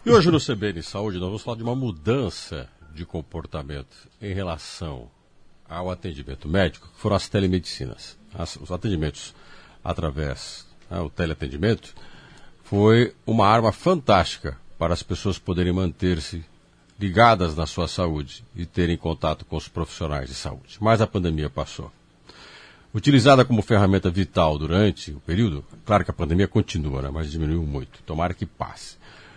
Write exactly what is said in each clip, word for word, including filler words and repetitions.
E hoje no C B N Saúde nós vamos falar de uma mudança de comportamento em relação ao atendimento médico, que foram as telemedicinas. As, os atendimentos através do né, teleatendimento foi uma arma fantástica para as pessoas poderem manter-se ligadas na sua saúde e terem contato com os profissionais de saúde. Mas a pandemia passou. Utilizada como ferramenta vital durante o período, claro que a pandemia continua, né, mas diminuiu muito. Tomara que passe.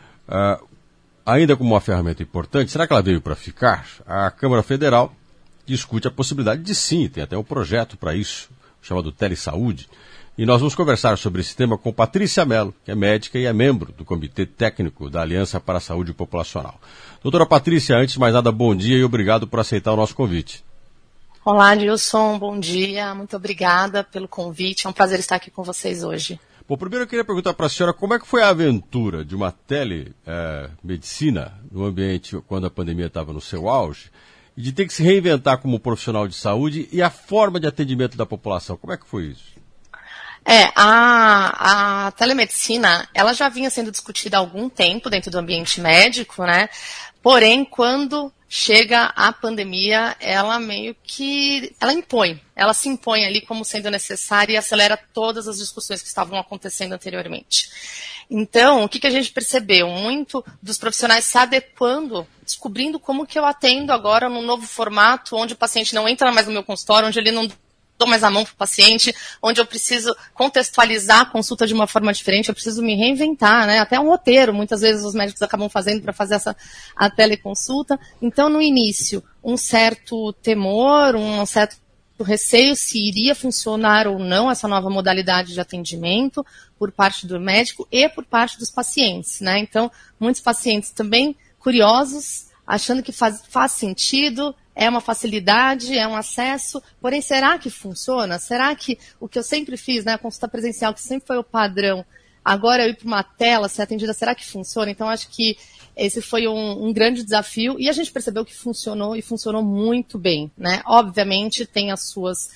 Uh, ainda como uma ferramenta importante, será que ela veio para ficar? A Câmara Federal discute a possibilidade de sim, tem até um projeto para isso, chamado Telesaúde, e nós vamos conversar sobre esse tema com Patrícia Mello, que é médica e é membro do Comitê Técnico da Aliança para a Saúde Populacional. Doutora Patrícia, antes de mais nada, bom dia e obrigado por aceitar o nosso convite. Olá, Nilson, bom dia, muito obrigada pelo convite, é um prazer estar aqui com vocês hoje. Bom, primeiro eu queria perguntar para a senhora como é que foi a aventura de uma telemedicina no ambiente quando a pandemia estava no seu auge e de ter que se reinventar como profissional de saúde e a forma de atendimento da população. Como é que foi isso? É, a, a telemedicina, ela já vinha sendo discutida há algum tempo dentro do ambiente médico, né? Porém, quando chega a pandemia, ela meio que, ela impõe, ela se impõe ali como sendo necessária e acelera todas as discussões que estavam acontecendo anteriormente. Então, o que, que a gente percebeu? Muito dos profissionais se adequando, descobrindo como que eu atendo agora num novo formato, onde o paciente não entra mais no meu consultório, onde ele não dou mais a mão para o paciente, onde eu preciso contextualizar a consulta de uma forma diferente, eu preciso me reinventar, né? Até um roteiro, muitas vezes os médicos acabam fazendo para fazer essa a teleconsulta. Então, no início, um certo temor, um certo receio se iria funcionar ou não essa nova modalidade de atendimento por parte do médico e por parte dos pacientes, né? Então, muitos pacientes também curiosos, achando que faz, faz sentido, é uma facilidade, é um acesso, porém, será que funciona? Será que o que eu sempre fiz, né, a consulta presencial, que sempre foi o padrão, agora eu ir para uma tela, ser atendida, será que funciona? Então, acho que esse foi um, um grande desafio e a gente percebeu que funcionou e funcionou muito bem, né? Obviamente, tem as suas,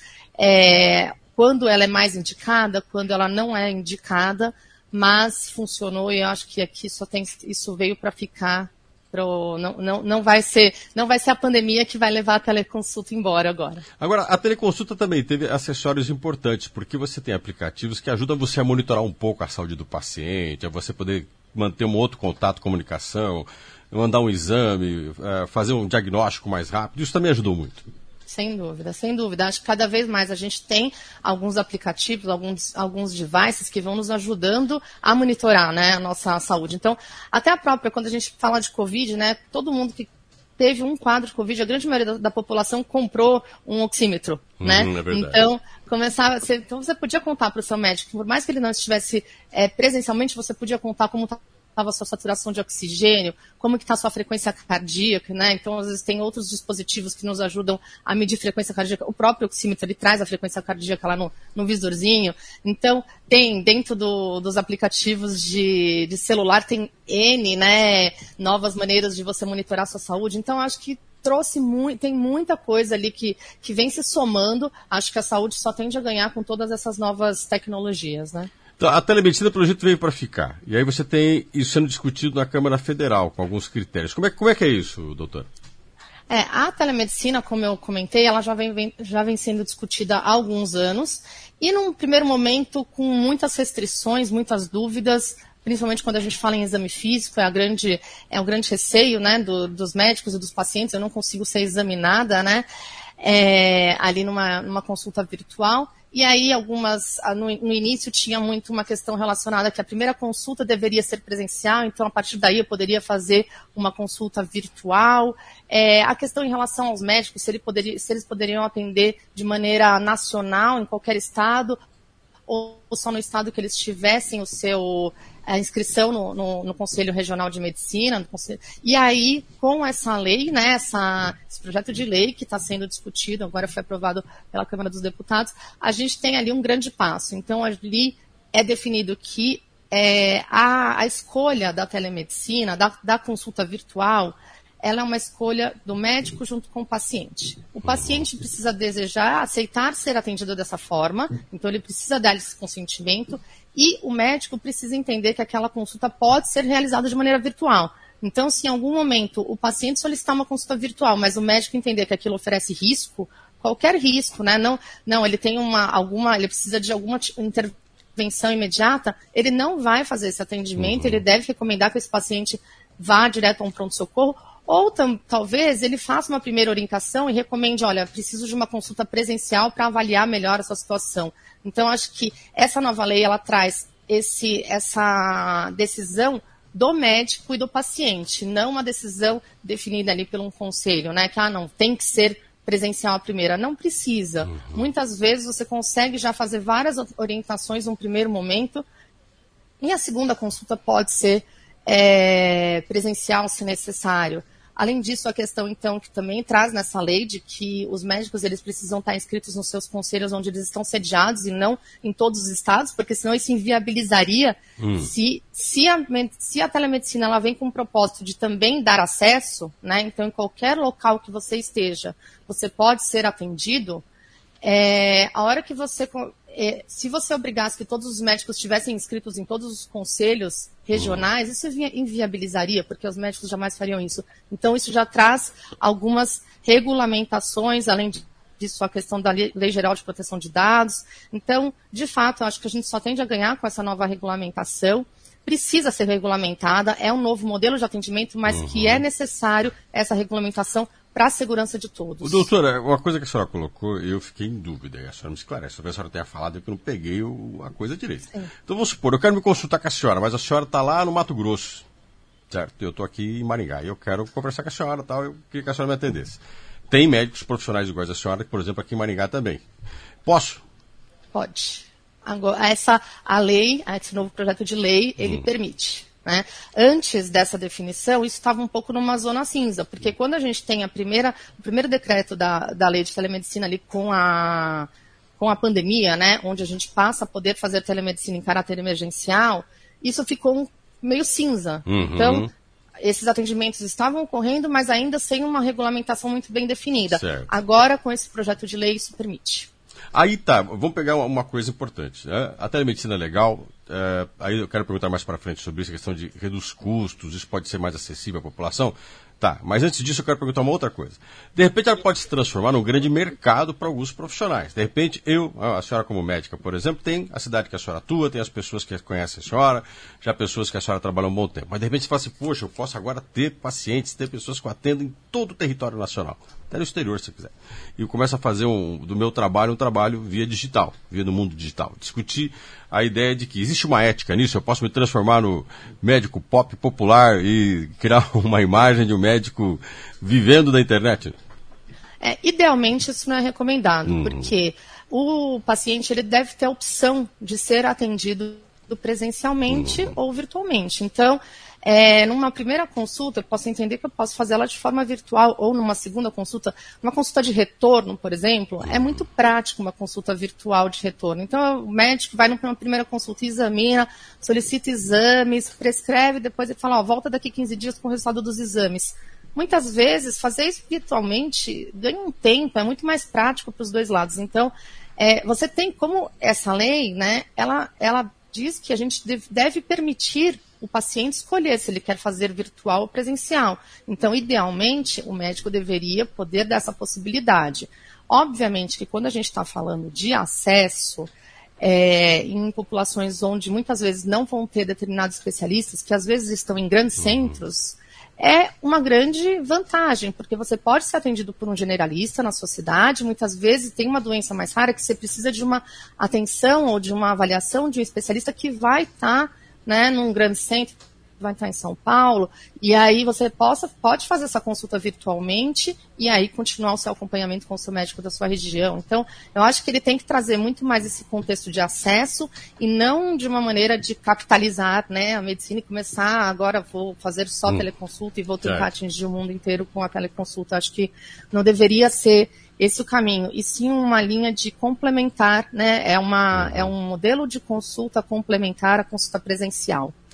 é, quando ela é mais indicada, quando ela não é indicada, mas funcionou e eu acho que aqui só tem, isso veio para ficar. Pro, não, não, não, vai ser, não vai ser a pandemia que vai levar a teleconsulta embora agora. Agora, a teleconsulta também teve acessórios importantes, porque você tem aplicativos que ajudam você a monitorar um pouco a saúde do paciente, a você poder manter um outro contato, comunicação, mandar um exame, fazer um diagnóstico mais rápido. Isso também ajudou muito. Sem dúvida, sem dúvida. Acho que cada vez mais a gente tem alguns aplicativos, alguns, alguns devices que vão nos ajudando a monitorar, né, a nossa saúde. Então, até a própria, quando a gente fala de Covid, né, todo mundo que teve um quadro de Covid, a grande maioria da, da população comprou um oxímetro, uhum, né? É verdade. Então, começava, você, então você podia contar para o seu médico, por mais que ele não estivesse é, presencialmente, você podia contar como está a sua saturação de oxigênio, como que está a sua frequência cardíaca, né? Então, às vezes, tem outros dispositivos que nos ajudam a medir frequência cardíaca. O próprio oxímetro, ele traz a frequência cardíaca lá no, no visorzinho. Então, tem dentro do, dos aplicativos de, de celular, tem N, né, novas maneiras de você monitorar a sua saúde. Então, acho que trouxe muito, tem muita coisa ali que, que vem se somando. Acho que a saúde só tende a ganhar com todas essas novas tecnologias, né? Então, a telemedicina, pelo jeito, veio para ficar. E aí você tem isso sendo discutido na Câmara Federal, com alguns critérios. Como é, como é que é isso, doutor? É, a telemedicina, como eu comentei, ela já vem, vem, já vem sendo discutida há alguns anos. E num primeiro momento, com muitas restrições, muitas dúvidas, principalmente quando a gente fala em exame físico, é, a grande, é o grande receio, né, do, dos médicos e dos pacientes. Eu não consigo ser examinada, né, é, ali numa, numa consulta virtual. E aí, algumas, no, no início tinha muito uma questão relacionada que a primeira consulta deveria ser presencial, então a partir daí eu poderia fazer uma consulta virtual. É, a questão em relação aos médicos, se, ele poderia, se eles poderiam atender de maneira nacional, em qualquer estado, ou só no estado que eles tivessem o seu, a inscrição no, no, no Conselho Regional de Medicina. No Conselho, e aí, com essa lei, né, essa, esse projeto de lei que está sendo discutido, agora foi aprovado pela Câmara dos Deputados, a gente tem ali um grande passo. Então, ali é definido que é, a, a escolha da telemedicina, da, da consulta virtual, ela é uma escolha do médico junto com o paciente. O paciente precisa desejar, aceitar ser atendido dessa forma, então ele precisa dar esse consentimento, e o médico precisa entender que aquela consulta pode ser realizada de maneira virtual. Então, se em algum momento o paciente solicitar uma consulta virtual, mas o médico entender que aquilo oferece risco, qualquer risco, né? Não, não, ele tem uma, alguma, ele precisa de alguma intervenção imediata, ele não vai fazer esse atendimento, uhum. ele deve recomendar que esse paciente vá direto a um pronto-socorro, ou tam, talvez ele faça uma primeira orientação e recomende, olha, preciso de uma consulta presencial para avaliar melhor a sua situação. Então, acho que essa nova lei, ela traz esse, essa decisão do médico e do paciente, não uma decisão definida ali por um conselho, né? Que, ah, não, tem que ser presencial a primeira. Não precisa. Uhum. Muitas vezes você consegue já fazer várias orientações num primeiro momento e a segunda consulta pode ser é, presencial, se necessário. Além disso, a questão, então, que também traz nessa lei de que os médicos eles precisam estar inscritos nos seus conselhos onde eles estão sediados e não em todos os estados, porque senão isso inviabilizaria hum. se, se, a, se a telemedicina ela vem com o propósito de também dar acesso, né? Então, em qualquer local que você esteja, você pode ser atendido. É, a hora que você... É, se você obrigasse que todos os médicos estivessem inscritos em todos os conselhos regionais, isso inviabilizaria, porque os médicos jamais fariam isso. Então, isso já traz algumas regulamentações, além disso, a questão da Lei Geral de Proteção de Dados. Então, de fato, eu acho que a gente só tende a ganhar com essa nova regulamentação. Precisa ser regulamentada, é um novo modelo de atendimento, mas uhum. que é necessário essa regulamentação para a segurança de todos. Doutora, uma coisa que a senhora colocou, eu fiquei em dúvida, e a senhora me esclarece. Talvez a senhora tenha falado que eu não peguei o, a coisa direito. Sim. Então vamos supor, eu quero me consultar com a senhora, mas a senhora está lá no Mato Grosso, certo? Eu estou aqui em Maringá e eu quero conversar com a senhora, tal, eu queria que a senhora me atendesse. Tem médicos profissionais iguais a senhora, por exemplo, aqui em Maringá também. Posso? Pode. Agora, essa, a lei, esse novo projeto de lei, ele hum. permite. Né? Antes dessa definição, isso estava um pouco numa zona cinza, porque quando a gente tem a primeira, o primeiro decreto da, da lei de telemedicina ali com a, com a pandemia, né, onde a gente passa a poder fazer telemedicina em caráter emergencial, isso ficou meio cinza. Uhum. Então, esses atendimentos estavam ocorrendo, mas ainda sem uma regulamentação muito bem definida. Certo. Agora, com esse projeto de lei, isso permite. Aí tá, vamos pegar uma coisa importante. Né? A telemedicina é legal, é, aí eu quero perguntar mais para frente sobre isso, a questão de reduz custos, isso pode ser mais acessível à população. Tá, mas antes disso eu quero perguntar uma outra coisa. De repente ela pode se transformar num grande mercado para alguns profissionais. De repente eu, a senhora como médica, por exemplo, tem a cidade que a senhora atua, tem as pessoas que conhecem a senhora, já pessoas que a senhora trabalha há um bom tempo. Mas de repente você fala assim, poxa, eu posso agora ter pacientes, ter pessoas que eu atendo em todo o território nacional. Até no exterior, se você quiser. E eu começo a fazer um, do meu trabalho um trabalho via digital, via no mundo digital. Discutir a ideia de que existe uma ética nisso, eu posso me transformar no médico pop popular e criar uma imagem de um médico vivendo da internet. É, idealmente isso não é recomendado, hum. porque o paciente ele deve ter a opção de ser atendido presencialmente hum. ou virtualmente. Então, É, numa primeira consulta, eu posso entender que eu posso fazer ela de forma virtual, ou numa segunda consulta, uma consulta de retorno, por exemplo, é muito prático uma consulta virtual de retorno. Então, o médico vai numa primeira consulta, examina, solicita exames, prescreve, depois ele fala, ó, volta daqui quinze dias com o resultado dos exames. Muitas vezes, fazer isso virtualmente ganha um tempo, é muito mais prático para os dois lados. Então, é, você tem, como essa lei, né, ela, ela diz que a gente deve, deve permitir o paciente escolher se ele quer fazer virtual ou presencial. Então, idealmente, o médico deveria poder dar essa possibilidade. Obviamente que quando a gente está falando de acesso, é, em populações onde muitas vezes não vão ter determinados especialistas, que às vezes estão em grandes centros, é uma grande vantagem, porque você pode ser atendido por um generalista na sua cidade, muitas vezes tem uma doença mais rara que você precisa de uma atenção ou de uma avaliação de um especialista que vai estar, tá, né, num grande centro, vai estar em São Paulo, e aí você possa, pode fazer essa consulta virtualmente e aí continuar o seu acompanhamento com o seu médico da sua região. Então, eu acho que ele tem que trazer muito mais esse contexto de acesso e não de uma maneira de capitalizar, né, a medicina e começar, agora vou fazer só hum. teleconsulta e vou tentar é. atingir o mundo inteiro com a teleconsulta. Acho que não deveria ser esse o caminho, e sim uma linha de complementar, né, é, uma, uhum. é um modelo de consulta complementar à consulta presencial.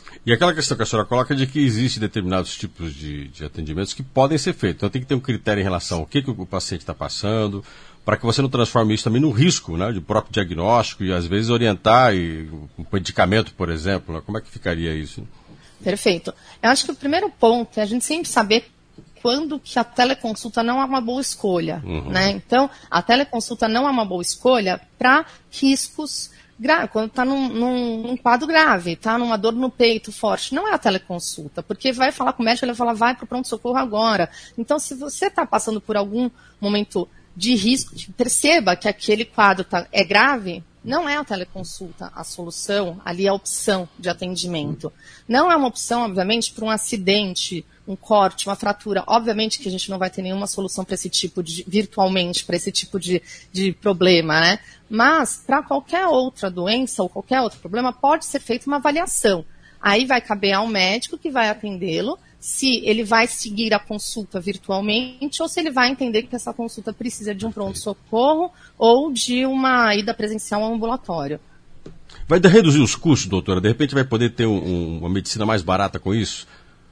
E aquela questão que a senhora coloca de que existem determinados tipos de, de atendimentos que podem ser feitos. Então tem que ter um critério em relação ao que, que o paciente está passando, para que você não transforme isso também num risco, né, de próprio diagnóstico e às vezes orientar e, com medicamento, por exemplo. Né, como é que ficaria isso? Perfeito. Eu acho que o primeiro ponto é a gente sempre saber quando que a teleconsulta não é uma boa escolha. Uhum. Né? Então, a teleconsulta não é uma boa escolha para riscos graves, quando está num, num, num quadro grave, está numa dor no peito forte. Não é a teleconsulta, porque vai falar com o médico, ele vai falar, vai para o pronto-socorro agora. Então, se você está passando por algum momento de risco, perceba que aquele quadro tá, é grave, não é a teleconsulta a solução, ali é a opção de atendimento. Não é uma opção, obviamente, para um acidente, um corte, uma fratura. Obviamente que a gente não vai ter nenhuma solução para esse tipo de, virtualmente, para esse tipo de, de problema, né? Mas, para qualquer outra doença ou qualquer outro problema, pode ser feita uma avaliação. Aí vai caber ao médico que vai atendê-lo, se ele vai seguir a consulta virtualmente ou se ele vai entender que essa consulta precisa de um pronto-socorro ou de uma ida presencial ao ambulatório. Vai reduzir os custos, doutora? De repente vai poder ter um, um, uma medicina mais barata com isso?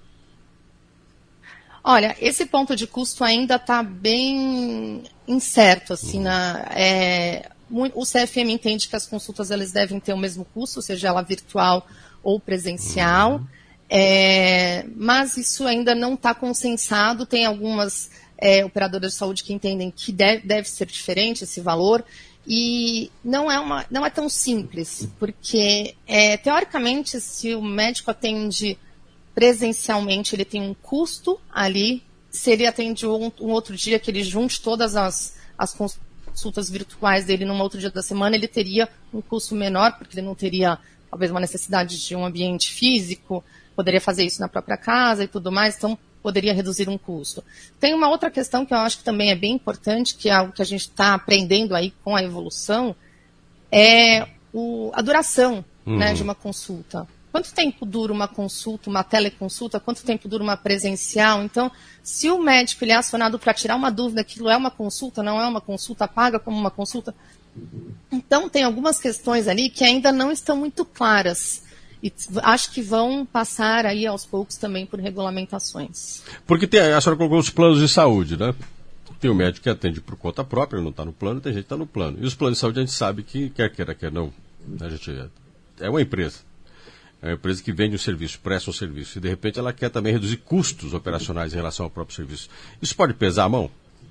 Olha, esse ponto de custo ainda está bem incerto. Assim, uhum. na, é, o C F M entende que as consultas elas devem ter o mesmo custo, seja ela virtual ou presencial. Uhum. É, mas isso ainda não está consensado, tem algumas é, operadoras de saúde que entendem que deve, deve ser diferente esse valor, e não é, uma, não é tão simples, porque é, teoricamente se o médico atende presencialmente, ele tem um custo ali, se ele atende um, um outro dia que ele junte todas as, as consultas virtuais dele num outro dia da semana, ele teria um custo menor, porque ele não teria talvez uma necessidade de um ambiente físico, poderia fazer isso na própria casa e tudo mais, então poderia reduzir um custo. Tem uma outra questão que eu acho que também é bem importante, que é algo que a gente está aprendendo aí com a evolução, é o, a duração uhum. né, de uma consulta. Quanto tempo dura uma consulta, uma teleconsulta? Quanto tempo dura uma presencial? Então, se o médico ele é acionado para tirar uma dúvida, aquilo é uma consulta, não é uma consulta, paga como uma consulta. Então, tem algumas questões ali que ainda não estão muito claras. E acho que vão passar aí aos poucos também por regulamentações. Porque tem, a senhora colocou os planos de saúde, né? Tem o médico que atende por conta própria, não está no plano, tem gente que está no plano. E os planos de saúde a gente sabe que, quer queira, quer não, a gente é uma empresa. É uma empresa que vende um serviço, presta um serviço. E de repente ela quer também reduzir custos operacionais em relação ao próprio serviço. Isso pode pesar a mão?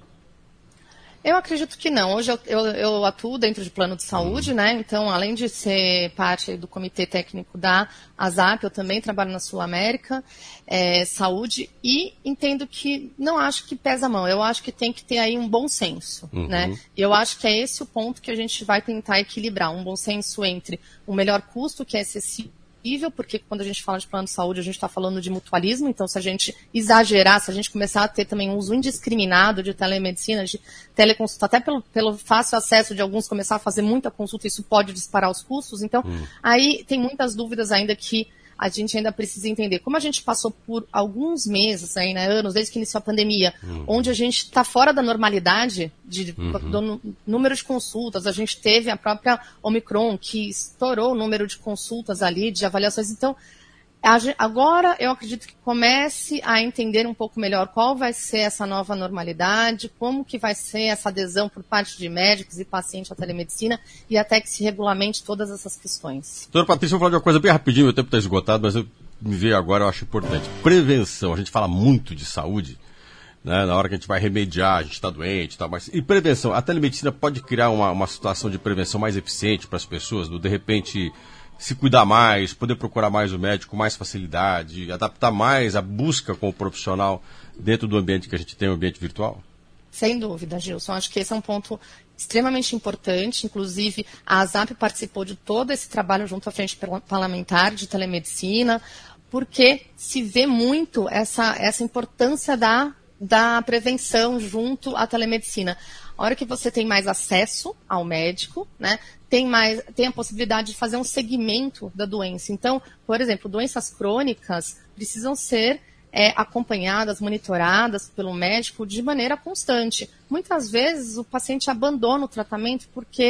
Eu acredito que não. Hoje eu, eu, eu atuo dentro de plano de saúde, uhum. né? Então, além de ser parte do comitê técnico da ASAP, eu também trabalho na Sul América é, Saúde e entendo que não acho que pesa a mão. Eu acho que tem que ter aí um bom senso, uhum. né? E eu acho que é esse o ponto que a gente vai tentar equilibrar. Um bom senso entre o melhor custo, que é excessivo, porque quando a gente fala de plano de saúde, a gente está falando de mutualismo, então se a gente exagerar, se a gente começar a ter também um uso indiscriminado de telemedicina, de teleconsulta, até pelo, pelo fácil acesso de alguns começar a fazer muita consulta, isso pode disparar os custos, então hum. aí tem muitas dúvidas ainda que a gente ainda precisa entender. Como a gente passou por alguns meses, aí, né, anos, desde que iniciou a pandemia, uhum. onde a gente está fora da normalidade de, uhum. do número de consultas, a gente teve a própria Omicron, que estourou o número de consultas ali, de avaliações. Então, a, agora eu acredito que comece a entender um pouco melhor qual vai ser essa nova normalidade, como que vai ser essa adesão por parte de médicos e pacientes à telemedicina e até que se regulamente todas essas questões. Doutora Patrícia, eu vou falar de uma coisa bem rapidinho, meu tempo está esgotado, mas eu me veio agora, eu acho importante. Prevenção, a gente fala muito de saúde, né, na hora que a gente vai remediar, a gente está doente e tal, mas e prevenção, a telemedicina pode criar uma, uma situação de prevenção mais eficiente para as pessoas, do, de repente se cuidar mais, poder procurar mais o médico com mais facilidade, adaptar mais a busca com o profissional dentro do ambiente que a gente tem, o ambiente virtual? Sem dúvida, Gilson. Acho que esse é um ponto extremamente importante. Inclusive, a ASAP participou de todo esse trabalho junto à Frente Parlamentar de Telemedicina, porque se vê muito essa, essa importância da, da prevenção junto à telemedicina. A hora que você tem mais acesso ao médico, né, tem, mais, tem a possibilidade de fazer um segmento da doença. Então, por exemplo, doenças crônicas precisam ser é, acompanhadas, monitoradas pelo médico de maneira constante. Muitas vezes o paciente abandona o tratamento porque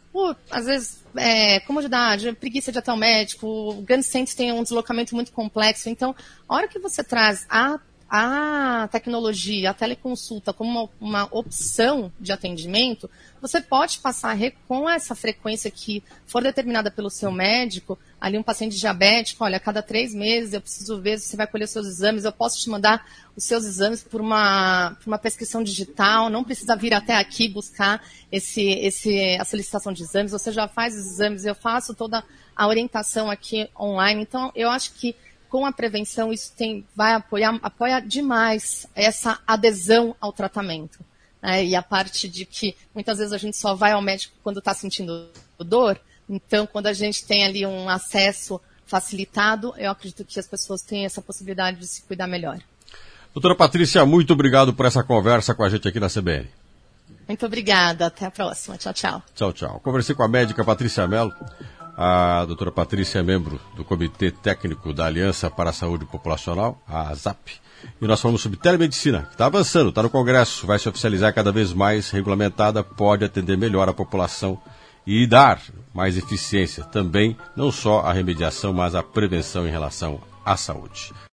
por, às vezes, é, comodidade, preguiça de ir até o médico, grandes centros têm um deslocamento muito complexo. Então, a hora que você traz a a tecnologia, a teleconsulta como uma, uma opção de atendimento, você pode passar com essa frequência que for determinada pelo seu médico, ali um paciente diabético, olha, a cada três meses eu preciso ver se você vai colher os seus exames, eu posso te mandar os seus exames por uma, por uma prescrição digital, não precisa vir até aqui buscar esse, esse, a solicitação de exames, você já faz os exames, eu faço toda a orientação aqui online. Então, eu acho que com a prevenção, isso tem, vai apoiar, apoia demais essa adesão ao tratamento. Né? E a parte de que muitas vezes a gente só vai ao médico quando está sentindo dor, então quando a gente tem ali um acesso facilitado, eu acredito que as pessoas têm essa possibilidade de se cuidar melhor. Doutora Patrícia, muito obrigado por essa conversa com a gente aqui na C B N. Muito obrigada, até a próxima. Tchau, tchau. Tchau, tchau. Conversei com a médica Patrícia Mello. A doutora Patrícia é membro do Comitê Técnico da Aliança para a Saúde Populacional, a ASAP. E nós falamos sobre telemedicina, que está avançando, está no Congresso, vai se oficializar cada vez mais regulamentada, pode atender melhor a população e dar mais eficiência também, não só a remediação, mas a prevenção em relação à saúde.